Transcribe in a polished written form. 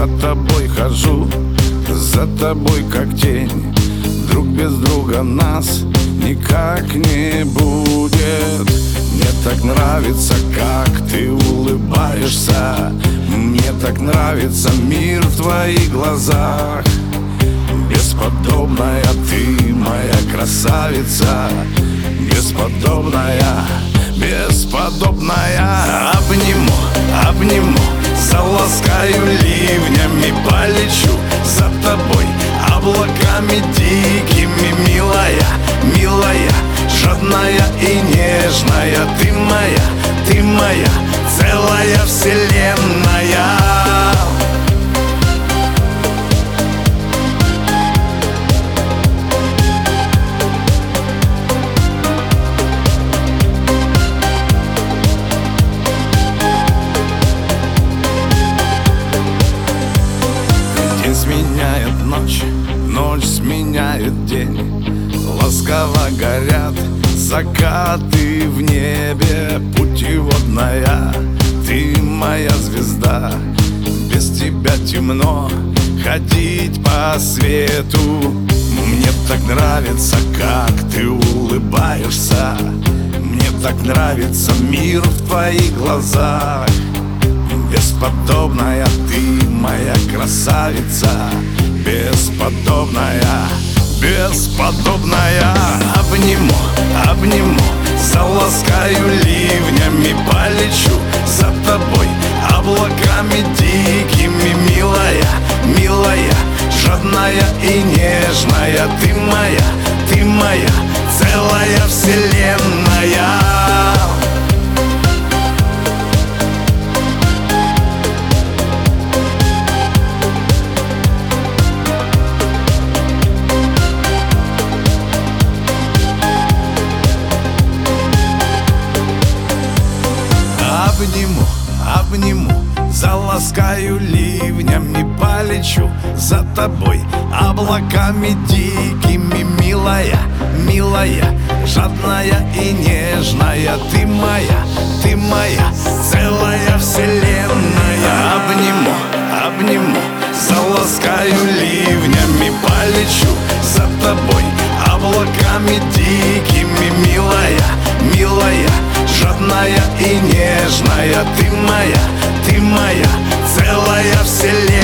за тобой хожу, за тобой как тень. Друг без друга нас никак не будет. Мне так нравится, как ты улыбаешься. Мне так нравится мир в твоих глазах. Бесподобная ты, моя красавица. Бесподобная, бесподобная. Обниму, обниму, заласкаю ливнями, полечу за тобой облаками дикими. Милая, милая, жадная и нежная. Ты моя, целая вселенная. День сменяет ночь, ночь сменяет день. Ласково горят закаты в небе. Путеводная, ты моя звезда. Без тебя темно ходить по свету. Мне так нравится, как ты улыбаешься. Мне так нравится мир в твоих глазах. Бесподобная ты, моя красавица. Бесподобная, бесподобная. Обниму, обниму, заласкаю ливнями, полечу за тобой облаками дикими. Милая, милая, жадная и нежная. Ты моя, целая вселенная. Обниму, обниму, заласкаю ливнями, полечу за тобой облаками дикими. Милая, милая, жадная и нежная. Ты моя, целая вселенная. Обниму, обниму, заласкаю ливнями, полечу за тобой облаками дикими. Милая, милая, жадная и нежная. Ты моя, целая вселенная.